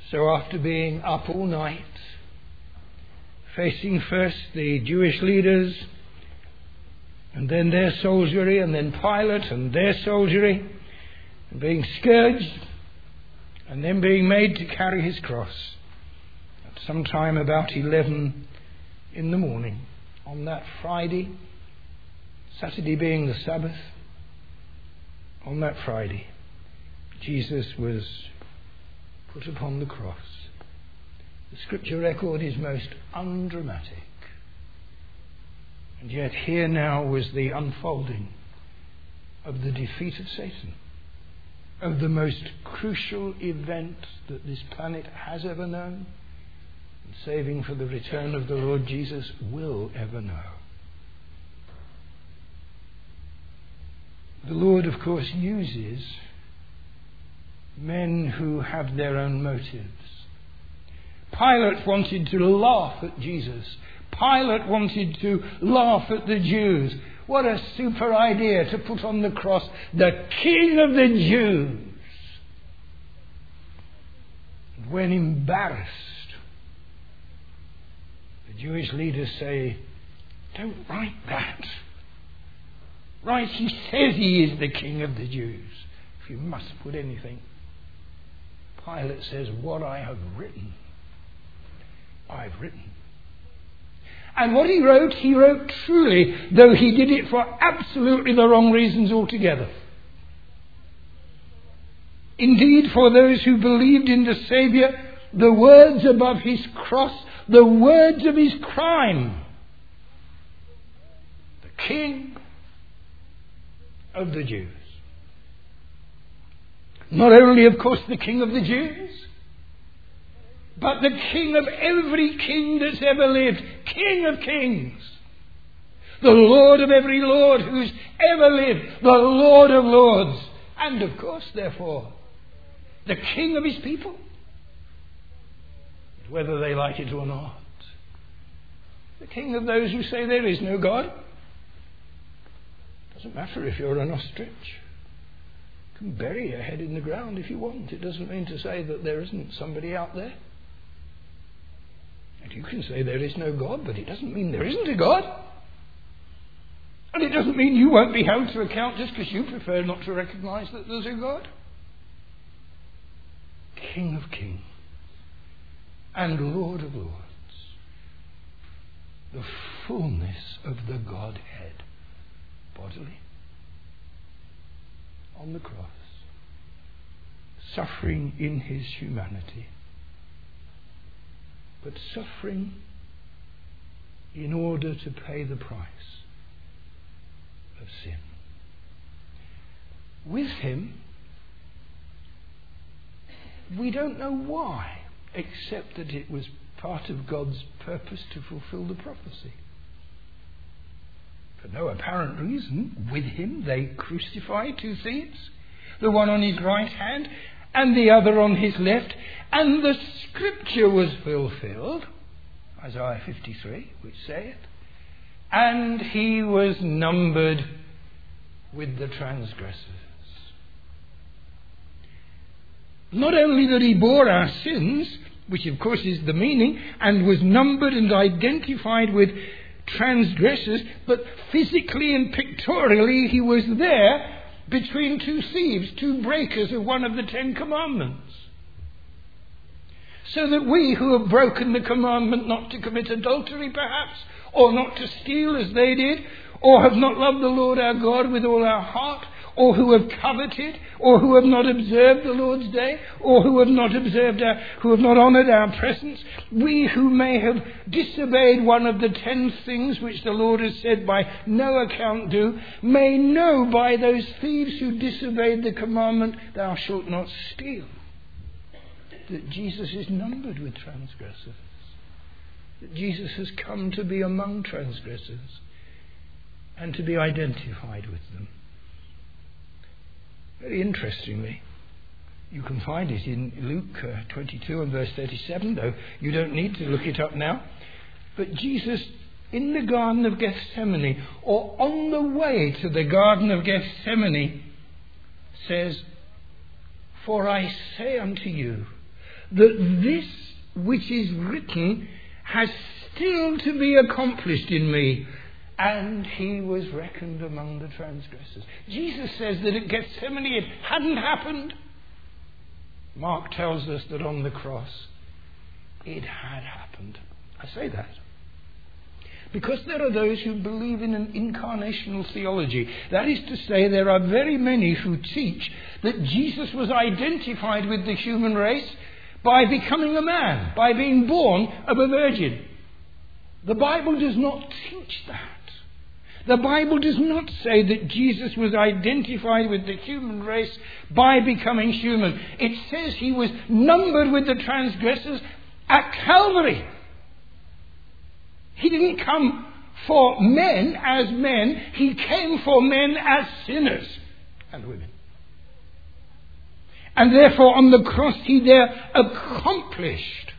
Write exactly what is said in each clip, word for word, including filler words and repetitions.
So after being up all night, facing first the Jewish leaders, and then their soldiery, and then Pilate and their soldiery, and being scourged, and then being made to carry his cross, at some time about eleven in the morning, on that Friday, Saturday being the Sabbath, on that Friday, Jesus was put upon the cross. The scripture record is most undramatic. And yet here now was the unfolding of the defeat of Satan, of the most crucial event that this planet has ever known, and saving for the return of the Lord Jesus will ever know. The Lord, of course, uses men who have their own motives. Pilate wanted to laugh at Jesus. Pilate wanted to laugh at the Jews. What a super idea to put on the cross the King of the Jews. And when embarrassed, the Jewish leaders say, "Don't write that. Write, he says he is the King of the Jews. If you must put anything." Pilate says, "What I have written, I've written." And what he wrote, he wrote truly, though he did it for absolutely the wrong reasons altogether. Indeed, for those who believed in the Saviour, the words above his cross, the words of his crime, the King of the Jews. Not only, of course, the King of the Jews, but the King of every king that's ever lived. King of kings. The Lord of every Lord who's ever lived. The Lord of lords. And, of course, therefore, the King of his people. Whether they like it or not. The King of those who say there is no God. Doesn't matter if you're an ostrich. You can bury your head in the ground if you want. It doesn't mean to say that there isn't somebody out there. And you can say there is no God, but it doesn't mean there isn't a God. And it doesn't mean you won't be held to account just because you prefer not to recognise that there's a God. King of kings and Lord of lords. The fullness of the Godhead bodily on the cross, suffering in his humanity, but suffering in order to pay the price of sin. With him, we don't know why, except that it was part of God's purpose to fulfill the prophecy. For no apparent reason, with him they crucified two thieves, the one on his right hand and the other on his left, and the scripture was fulfilled, Isaiah fifty-three, which saith, "And he was numbered with the transgressors." Not only that he bore our sins, which of course is the meaning, and was numbered and identified with transgressors, but physically and pictorially he was there between two thieves, two breakers of one of the Ten Commandments. So that we who have broken the commandment not to commit adultery perhaps, or not to steal as they did, or have not loved the Lord our God with all our heart, or who have coveted, or who have not observed the Lord's day, or who have not observed our, who have not honoured our presence, we who may have disobeyed one of the ten things which the Lord has said by no account do, may know by those thieves who disobeyed the commandment, "Thou shalt not steal," that Jesus is numbered with transgressors, that Jesus has come to be among transgressors and to be identified with them. Very interestingly, you can find it in Luke uh, twenty-two and verse thirty-seven, though you don't need to look it up now. But Jesus, in the Garden of Gethsemane, or on the way to the Garden of Gethsemane, says, "For I say unto you, that this which is written has still to be accomplished in me. And he was reckoned among the transgressors. Jesus says that at Gethsemane it hadn't happened. Mark tells us that on the cross it had happened. I say that because there are those who believe in an incarnational theology. That is to say, there are very many who teach that Jesus was identified with the human race by becoming a man, by being born of a virgin. The Bible does not teach that. The Bible does not say that Jesus was identified with the human race by becoming human. It says he was numbered with the transgressors at Calvary. He didn't come for men as men. He came for men as sinners and women. And therefore on the cross he there accomplished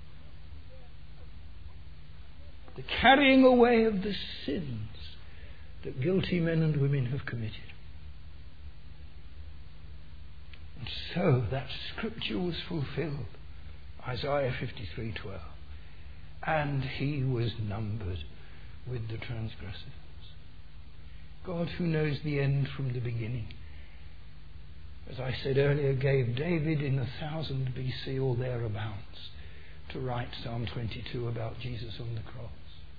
the carrying away of the sins that guilty men and women have committed. And so that scripture was fulfilled. Isaiah fifty-three twelve. And he was numbered with the transgressors. God, who knows the end from the beginning, as I said earlier, gave David in one thousand B C or thereabouts to write Psalm twenty-two about Jesus on the cross.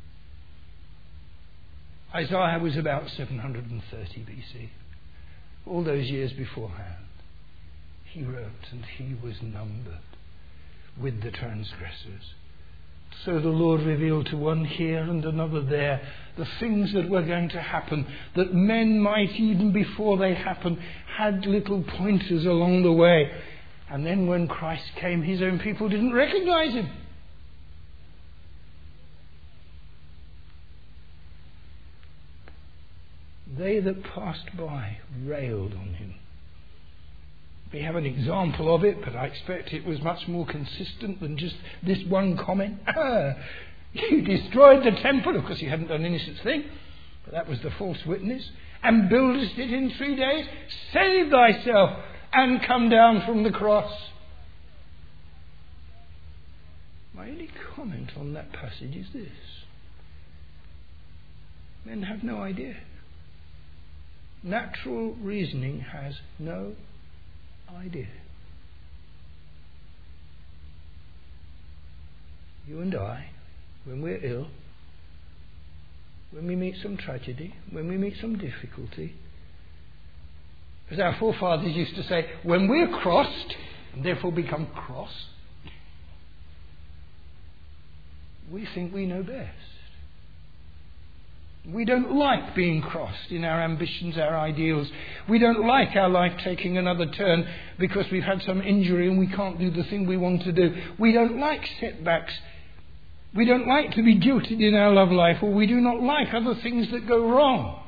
Isaiah was about seven hundred thirty B C. All those years beforehand, he wrote, and he was numbered with the transgressors. So the Lord revealed to one here and another there the things that were going to happen, that men might, even before they happened, had little pointers along the way. And then when Christ came, his own people didn't recognize him. They that passed by railed on him. We have an example of it, but I expect it was much more consistent than just this one comment. Ah, you destroyed the temple. Of course, he hadn't done any such thing, but that was the false witness. And buildest it in three days. Save thyself and come down from the cross. My only comment on that passage is this. Men have no idea. Natural reasoning has no idea. You and I, when we're ill, when we meet some tragedy, when we meet some difficulty, as our forefathers used to say, when we're crossed, and therefore become cross, we think we know best. We don't like being crossed in our ambitions, our ideals. We don't like our life taking another turn because we've had some injury and we can't do the thing we want to do. We don't like setbacks. We don't like to be jilted in our love life, or we do not like other things that go wrong.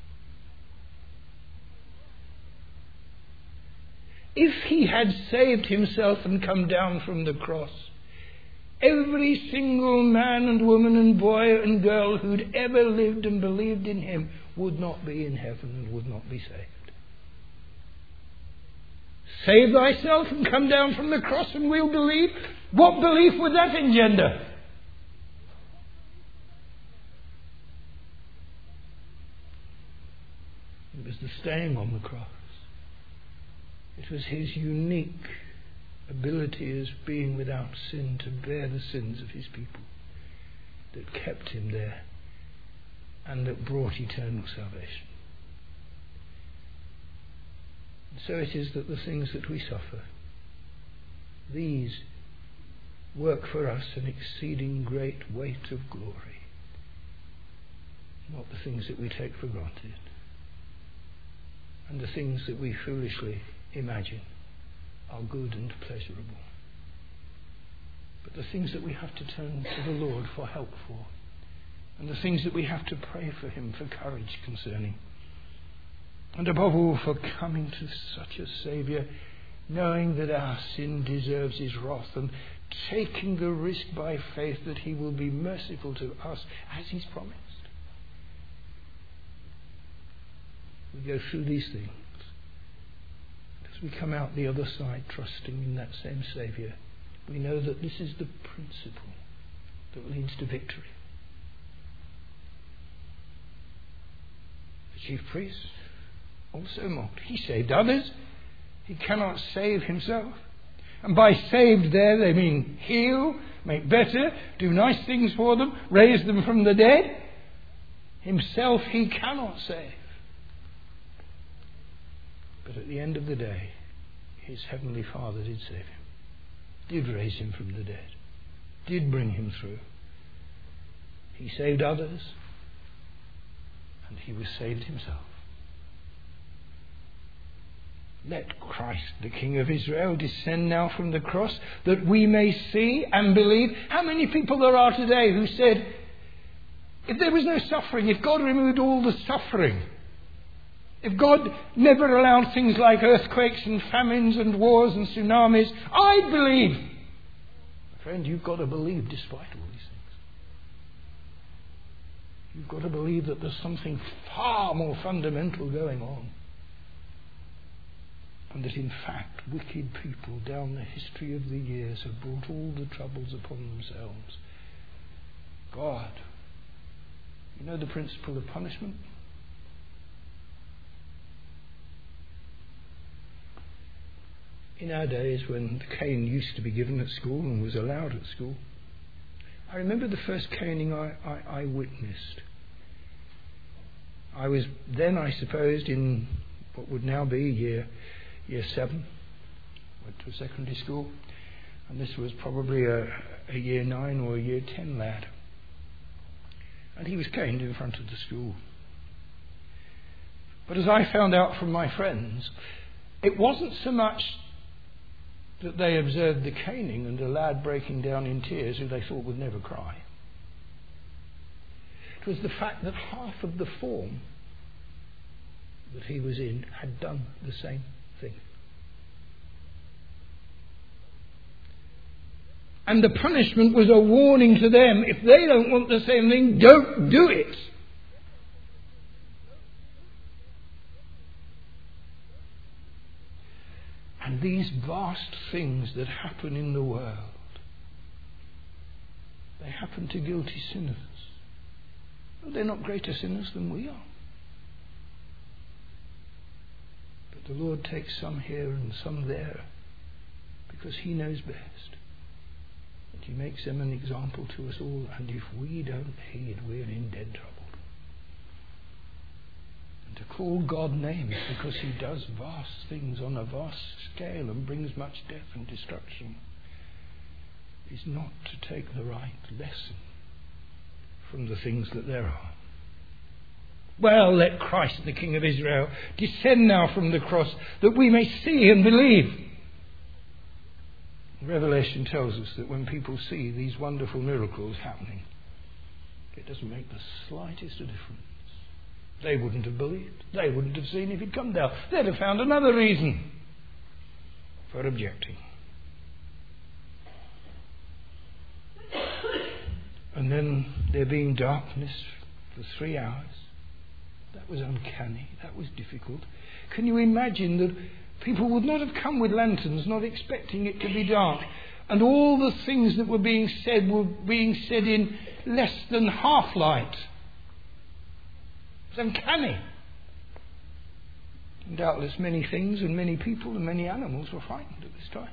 If he had saved himself and come down from the cross, every single man and woman and boy and girl who'd ever lived and believed in him would not be in heaven and would not be saved. Save thyself and come down from the cross and we'll believe. What belief would that engender? It was the staying on the cross. It was his unique ability as being without sin to bear the sins of his people that kept him there and that brought eternal salvation. And so it is that the things that we suffer, these work for us an exceeding great weight of glory, not the things that we take for granted and the things that we foolishly imagine are good and pleasurable. But the things that we have to turn to the Lord for help for, and the things that we have to pray for him for courage concerning, and above all for coming to such a Saviour, knowing that our sin deserves his wrath, and taking the risk by faith that he will be merciful to us as he's promised. We go through these things. We come out the other side trusting in that same Saviour we know that this is the principle that leads to victory. The chief priest also mocked. He saved others. He cannot save himself. And by saved there, they mean heal, make better, do nice things for them, raise them from the dead. Himself he cannot save. But at the end of the day, his heavenly Father did save him, did raise him from the dead, did bring him through. He saved others, and he was saved himself. Let Christ, the King of Israel, descend now from the cross, that we may see and believe. How many people there are today who said, if there was no suffering, if God removed all the suffering, if God never allowed things like earthquakes and famines and wars and tsunamis, I'd believe. Friend, you've got to believe despite all these things. You've got to believe that there's something far more fundamental going on. And that in fact wicked people down the history of the years have brought all the troubles upon themselves. God, you know the principle of punishment? In our days when the cane used to be given at school and was allowed at school, I remember the first caning I, I, I witnessed. I was then, I suppose, in what would now be year Year seven, went to a secondary school, and this was probably a, a year nine or a year ten lad. And he was caned in front of the school. But as I found out from my friends, it wasn't so much that they observed the caning and a lad breaking down in tears who they thought would never cry. It was the fact that half of the form that he was in had done the same thing. And the punishment was a warning to them. If they don't want the same thing, don't do it. And these vast things that happen in the world, they happen to guilty sinners. They're not greater sinners than we are. The Lord takes some here and some there because he knows best. And he makes them an example to us all. And if we don't heed, we're in dead trouble. And to call God names because he does vast things on a vast scale and brings much death and destruction is not to take the right lesson from the things that there are. Well, let Christ, the King of Israel, descend now from the cross that we may see and believe. Revelation tells us that when people see these wonderful miracles happening, it doesn't make the slightest difference. They wouldn't have believed. They wouldn't have seen if he'd come down. They'd have found another reason for objecting. And then there being darkness for three hours. That was uncanny. That was difficult. Can you imagine that people would not have come with lanterns, not expecting it to be dark, and all the things that were being said were being said in less than half light? It was uncanny. And doubtless many things and many people and many animals were frightened at this time.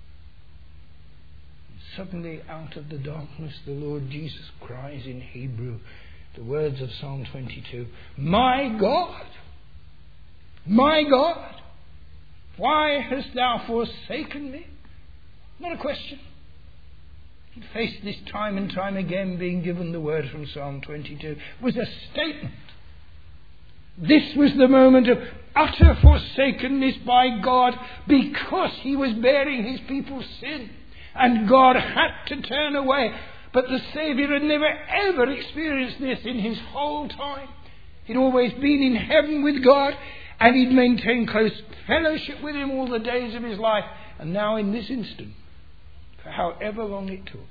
And suddenly out of the darkness the Lord Jesus cries in Hebrew the words of Psalm twenty-two, "My God, my God, why hast thou forsaken me?" Not a question. He faced this time and time again, being given the word from Psalm twenty-two. It was a statement. This was the moment of utter forsakenness by God because he was bearing his people's sin. And God had to turn away. But the Saviour had never ever experienced this in his whole time. He'd always been in heaven with God, and he'd maintained close fellowship with him all the days of his life. And now in this instant, for however long it took,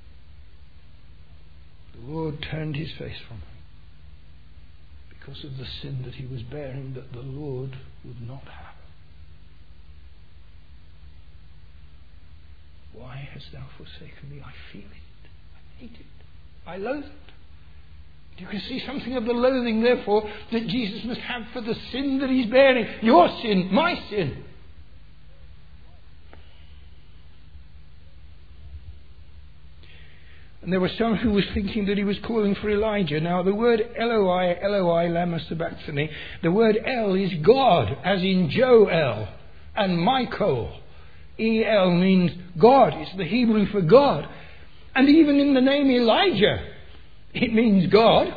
the Lord turned his face from him because of the sin that he was bearing that the Lord would not have. Why hast thou forsaken me? I feel it. I hate it. I loathe it. You can see something of the loathing, therefore, that Jesus must have for the sin that he's bearing. Your sin, my sin. And there were some who was thinking that he was calling for Elijah. Now, the word Eloi, Eloi, lama sabachthani, the word El is God, as in Joel and Michael. E L means God. It's the Hebrew for God. And even in the name Elijah, it means God.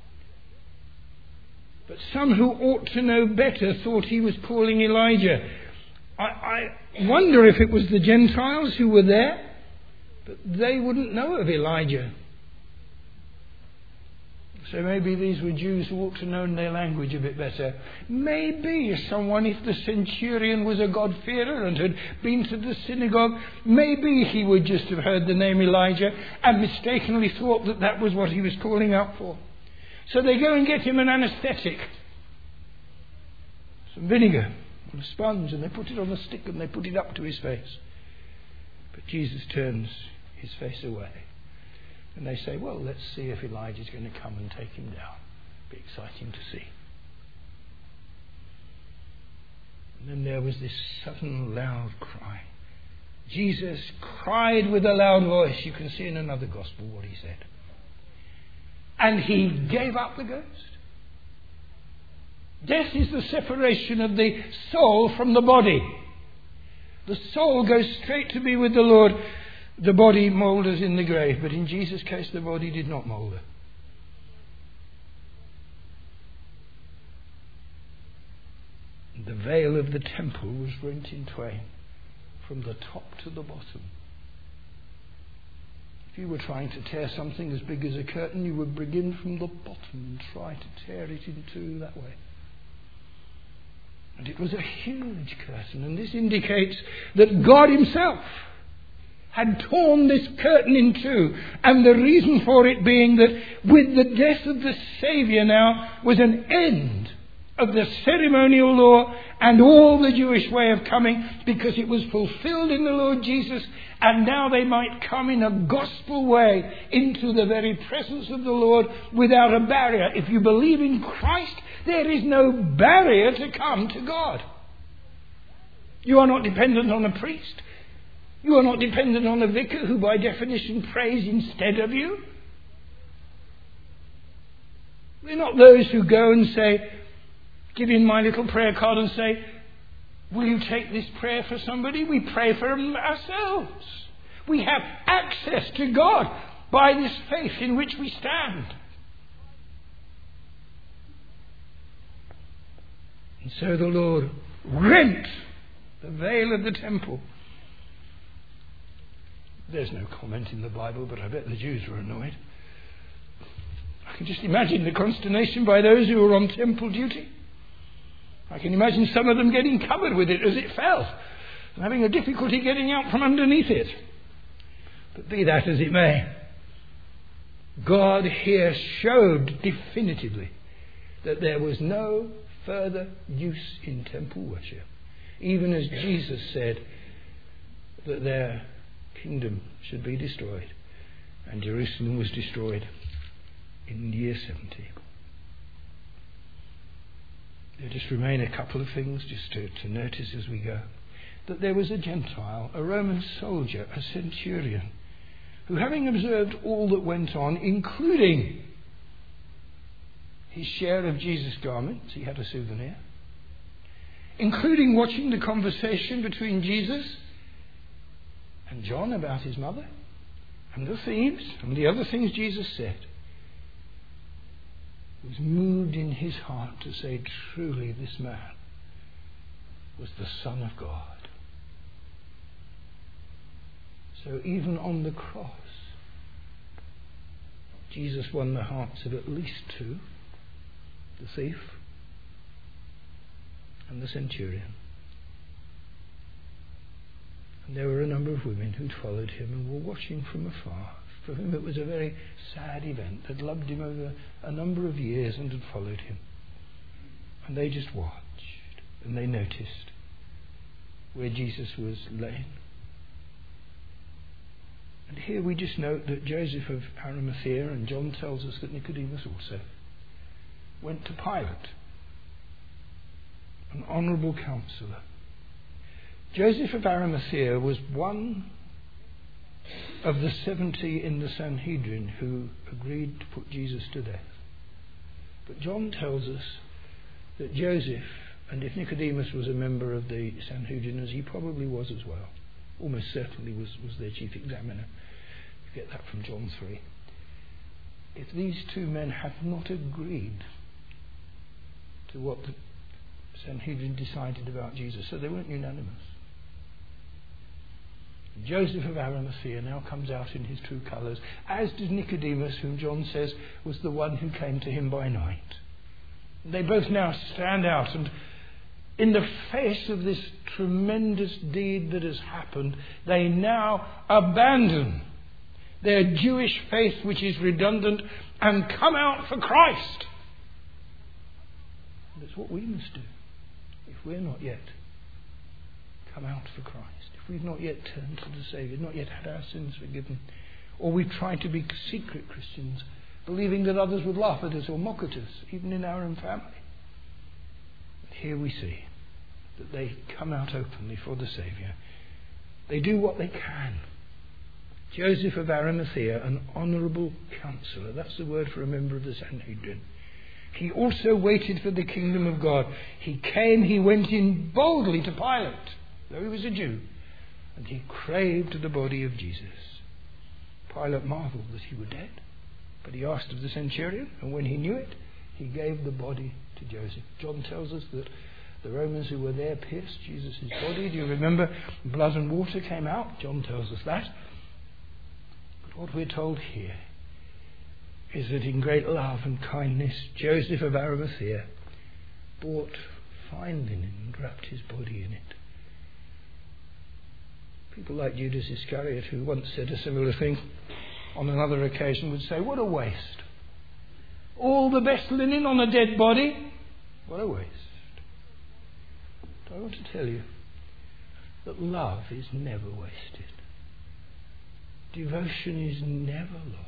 But some who ought to know better thought he was calling Elijah. I, I wonder if it was the Gentiles who were there. But they wouldn't know of Elijah. So maybe these were Jews who ought to know their language a bit better. Maybe someone, if the centurion was a God-fearer and had been to the synagogue, maybe he would just have heard the name Elijah and mistakenly thought that that was what he was calling out for. So they go and get him an anaesthetic. Some vinegar on a sponge, and they put it on a stick and they put it up to his face. But Jesus turns his face away. And they say, well, let's see if Elijah's going to come and take him down. Be exciting to see. And then there was this sudden loud cry. Jesus cried with a loud voice. You can see in another gospel what he said. And he gave up the ghost. Death is the separation of the soul from the body. The soul goes straight to be with the Lord. The body moulders in the grave. But in Jesus' case, the body did not moulder. The veil of the temple was rent in twain from the top to the bottom. If you were trying to tear something as big as a curtain, you would begin from the bottom and try to tear it in two that way. And it was a huge curtain, and this indicates that God himself had torn this curtain in two, and the reason for it being that with the death of the Saviour now was an end of the ceremonial law and all the Jewish way of coming, because it was fulfilled in the Lord Jesus, and now they might come in a gospel way into the very presence of the Lord without a barrier. If you believe in Christ, there is no barrier to come to God. You are not dependent on a priest. You are not dependent on a vicar who by definition prays instead of you. We're not those who go and say, give in my little prayer card and say, will you take this prayer for somebody? We pray for them ourselves. We have access to God by this faith in which we stand. And so the Lord rent the veil of the temple. There's no comment in the Bible, but I bet the Jews were annoyed. I can just imagine the consternation by those who were on temple duty. I can imagine some of them getting covered with it as it fell, and having a difficulty getting out from underneath it. But be that as it may, God here showed definitively that there was no further use in temple worship, even as Jesus said that their kingdom should be destroyed, and Jerusalem was destroyed in year seventy. There just remain a couple of things just to, to notice as we go. That there was a Gentile, a Roman soldier, a centurion, who, having observed all that went on, including his share of Jesus' garments, he had a souvenir, including watching the conversation between Jesus and John about his mother, and the thieves, and the other things Jesus said, was moved in his heart to say, truly this man was the Son of God. So even on the cross, Jesus won the hearts of at least two, the thief and the centurion. And there were a number of women who'd followed him and were watching from afar, for whom it was a very sad event, had loved him over a number of years and had followed him. And they just watched, and they noticed where Jesus was laying. And here we just note that Joseph of Arimathea, and John tells us that Nicodemus also, went to Pilate, an honourable counsellor. Joseph of Arimathea was one of the seventy in the Sanhedrin who agreed to put Jesus to death. But John tells us that Joseph, and if Nicodemus was a member of the Sanhedrin, as he probably was as well, almost certainly was, was their chief examiner. You get that from John three. If these two men had not agreed to what the Sanhedrin decided about Jesus, so they weren't unanimous. Joseph of Arimathea now comes out in his true colours, as did Nicodemus, whom John says was the one who came to him by night. They both now stand out, and in the face of this tremendous deed that has happened, they now abandon their Jewish faith, which is redundant, and come out for Christ. That's what we must do if we're not yet come out for Christ. If we've not yet turned to the Saviour, not yet had our sins forgiven, or we've tried to be secret Christians, believing that others would laugh at us or mock at us, even in our own family. But here we see that they come out openly for the Saviour. They do what they can. Joseph of Arimathea, an honourable counsellor, that's the word for a member of the Sanhedrin. He also waited for the kingdom of God. He came, he went in boldly to Pilate, though he was a Jew, and he craved the body of Jesus. Pilate marvelled that he were dead, but he asked of the centurion, and when he knew it, he gave the body to Joseph. John tells us that the Romans who were there pierced Jesus' body. Do you remember? Blood and water came out. John tells us that. But what we're told here is that in great love and kindness, Joseph of Arimathea bought fine linen and wrapped his body in it. People like Judas Iscariot, who once said a similar thing on another occasion, would say, what a waste. All the best linen on a dead body? What a waste. But I want to tell you that love is never wasted. Devotion is never lost.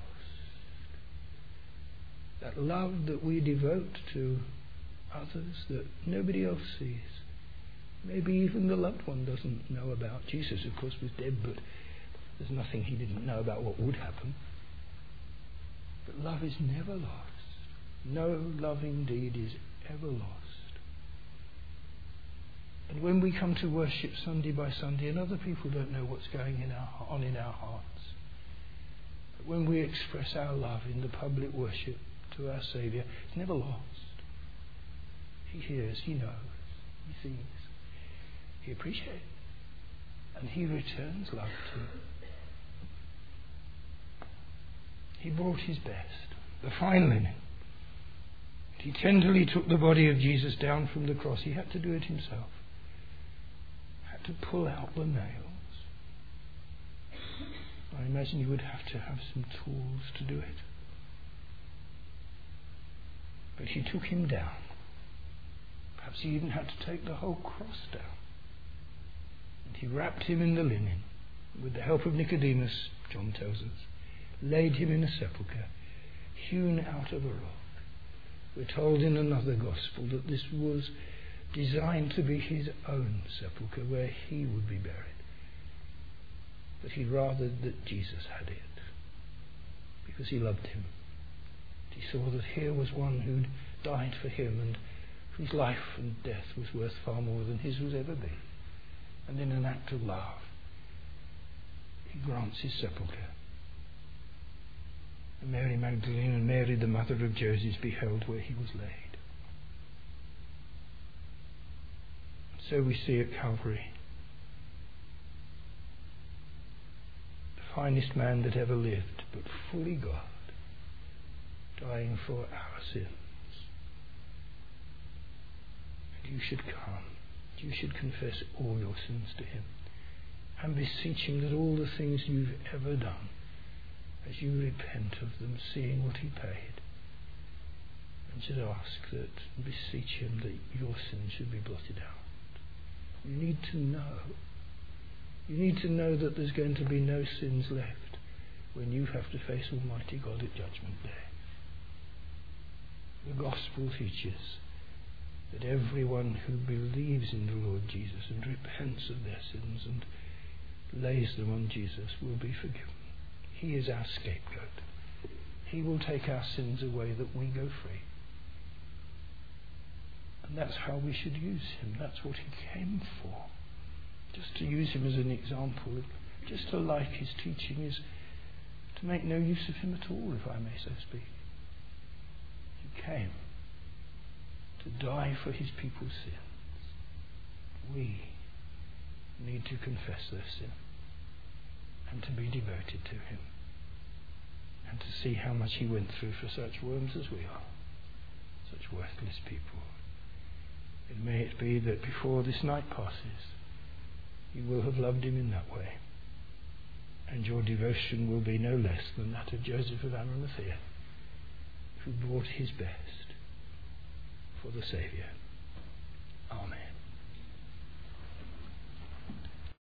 That love that we devote to others that nobody else sees. Maybe even the loved one doesn't know about. Jesus, of course, was dead, but there's nothing he didn't know about what would happen. But love is never lost. No loving deed is ever lost. And when we come to worship Sunday by Sunday, and other people don't know what's going in our, on in our hearts, but when we express our love in the public worship to our Saviour, it's never lost. He hears, he knows, he sees, he appreciates, and he returns love to him. He brought his best, the fine linen. He tenderly took the body of Jesus down from the cross. He had to do it himself. Had to pull out the nails. I imagine he would have to have some tools to do it. But he took him down. Perhaps he even had to take the whole cross down. And he wrapped him in the linen. With the help of Nicodemus, John tells us, laid him in a sepulchre, hewn out of a rock. We're told in another gospel that this was designed to be his own sepulchre, where he would be buried. But he rathered that Jesus had it, because he loved him. He saw that here was one who'd died for him, and whose life and death was worth far more than his would ever be. And in an act of love, he grants his sepulchre. And Mary Magdalene and Mary, the mother of Joseph, beheld where he was laid. So we see at Calvary the finest man that ever lived, but fully God, dying for our sins. And you should come. You should confess all your sins to him and beseech him that all the things you've ever done, as you repent of them, seeing what he paid, and should ask that, beseech him that your sins should be blotted out. You need to know. You need to know that there's going to be no sins left when you have to face Almighty God at Judgment Day. The Gospel teaches that everyone who believes in the Lord Jesus and repents of their sins and lays them on Jesus will be forgiven. He is our scapegoat. He will take our sins away that we go free. And that's how we should use him. That's what he came for. Just to use him as an example, just to like his teaching, is to make no use of him at all, if I may so speak. He came to die for his people's sins. We need to confess their sin and to be devoted to him and to see how much he went through for such worms as we are, such worthless people. And may it be that before this night passes, you will have loved him in that way, and your devotion will be no less than that of Joseph of Arimathea, who brought his best for the Saviour.